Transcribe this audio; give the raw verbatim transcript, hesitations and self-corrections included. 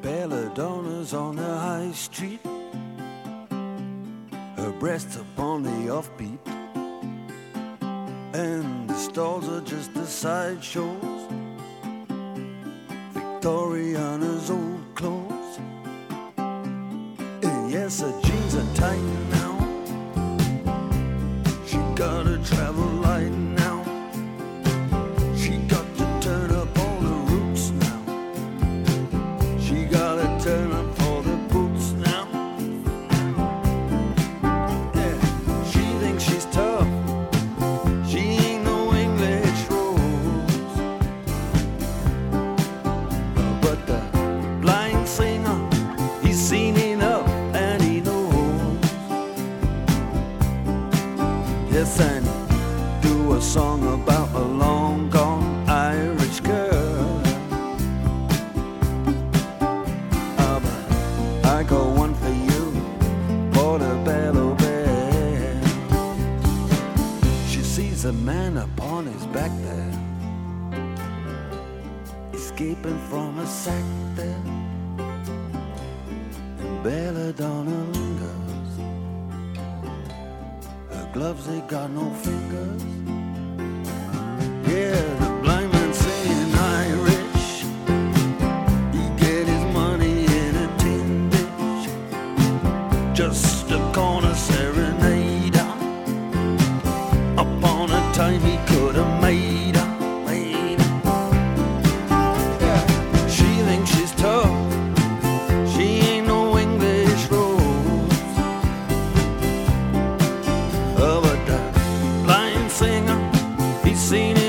Belladonna's on the high street, her breasts upon the offbeat, and the stalls are just the sideshows, Victoriana's old clothes. And yes, her jeans are tight now, she gotta travel light now, she got to turn up all the roots now, she gotta turn up all the boots now. Yeah, she thinks she's tough, she ain't no English rose, but the blind singer, he's seen enough and he knows. Yes, and do a song about a long gone Irish girl. Ah, but I got one for you, Portobello Bell. She sees a man upon his back there, escaping from a sack there, and Belladonna lingers. Her gloves, they got no fingers. Yeah, the blind man singing Irish, he get his money in a tin dish, just a corner serenader, upon a time he could have made her, made her. Yeah, she thinks she's tough, she ain't no English rose. Oh, but the blind singer, he's seen it